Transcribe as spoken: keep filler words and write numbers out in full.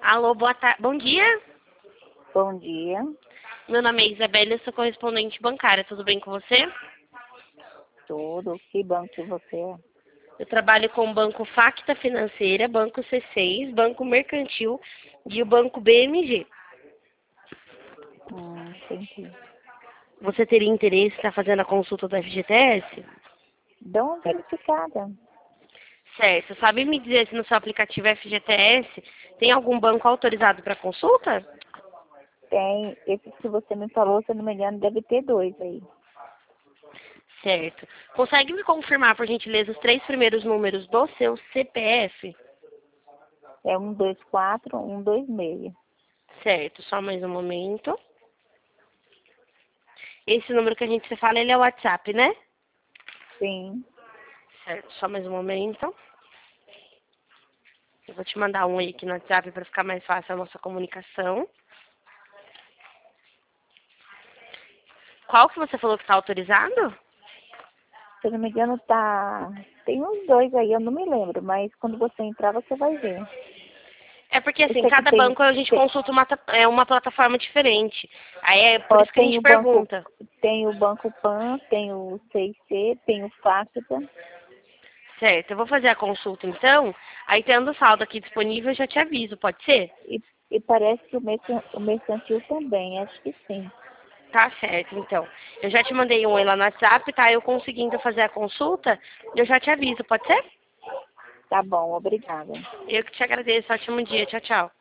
Alô, boa tarde. Bom dia. Bom dia. Meu nome é Isabela, eu sou correspondente bancária. Tudo bem com você? Tudo. Que banco que você é? Eu trabalho com o Banco Facta Financeira, Banco C seis, Banco Mercantil e o Banco B M G. Hum, entendi. Você teria interesse em estar fazendo a consulta do F G T S? Dá uma verificada. Certo. Sabe me dizer se no seu aplicativo F G T S tem algum banco autorizado para consulta? Tem, esse que você me falou, se eu não me engano, deve ter dois aí. Certo. Consegue me confirmar, por gentileza, os três primeiros números do seu C P F? É um, dois, quatro, um, dois, seis. Certo. Só mais um momento. Esse número que a gente se fala, ele é o WhatsApp, né? Sim. Certo. Só mais um momento. Eu vou te mandar um aí aqui no WhatsApp para ficar mais fácil a nossa comunicação. Qual que você falou que está autorizado? Se eu não me engano, tá. Tem uns dois aí, eu não me lembro, mas quando você entrar, você vai ver. É porque, Eu assim, sei que cada tem, banco a gente tem, consulta uma, ta- é, uma plataforma diferente. Aí é por ó, isso que a tem gente o banco, pergunta. tem o Banco Pan, tem o C I C, tem o Facta. Certo, eu vou fazer a consulta então. Aí tendo o saldo aqui disponível, eu já te aviso, pode ser? E, e parece que o, mercan- o mercantil também, acho que sim. Tá certo, então. Eu já te mandei um aí lá no WhatsApp, tá? Eu conseguindo fazer a consulta, eu já te aviso, pode ser? Tá bom, obrigada. Eu que te agradeço. Ótimo dia. Tchau, tchau.